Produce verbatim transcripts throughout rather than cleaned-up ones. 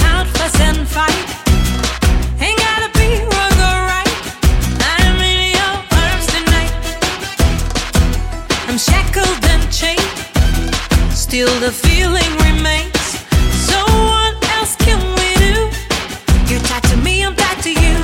out, fuss and fight. Ain't gotta be wrong or right. I'm in your arms tonight. I'm shackled and chained, still the feeling remains. So what else can we do? You're tied to me, I'm tied to you.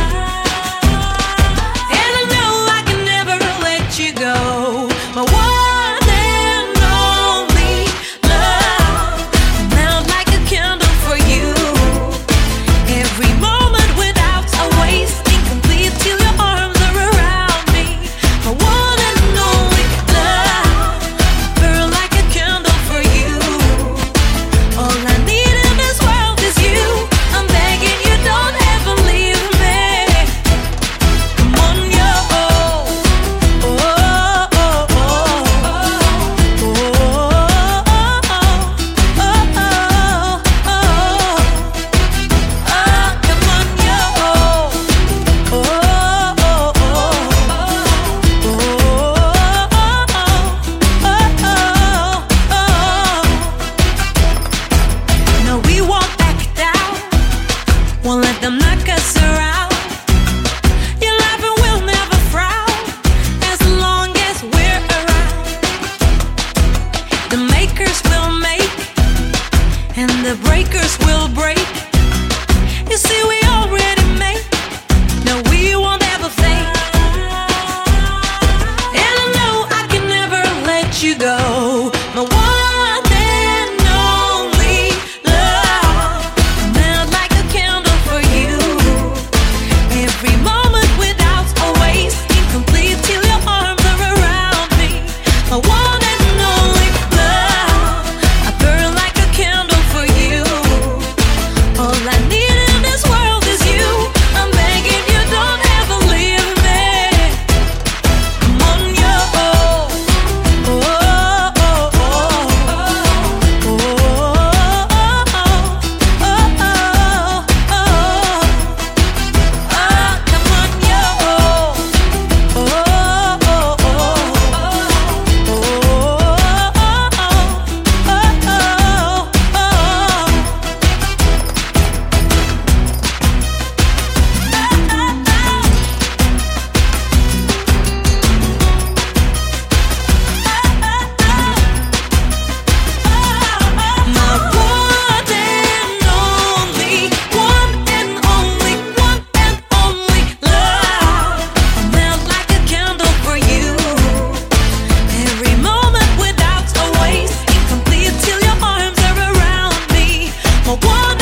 And I know I can never let you go. My one and only love, melt like a candle for you. Every moment without a waste, incomplete till your arms are around me. My one and only love, burn like a candle for you. All I need in this world is you. I'm begging you, don't ever leave me. Come on, yo. Oh, oh, oh, oh, oh, oh, oh, oh. Come on, yo. Oh, oh, oh, oh, oh. No, we won't back down. Won't let them knock us around. Your life will never frown as long as we're around. The makers will make and the breakers will break. You see, we already made. No, we won't ever fade. And I know I can never let you go. My one and only love, melt like a candle for you. Every moment without a waste, incomplete till your arms are around me. My one and only love, I burn like a candle for you. All I need in this world is you. I'm begging you, don't ever leave me. Come on, yo. Oh, oh, oh, oh, oh, oh, oh, oh. Come on, yo. Oh, oh, oh, oh, oh, oh, my one and only, one and only, one and only love, melt like a candle for you. Every moment without a waste, incomplete till your arms are around me. My one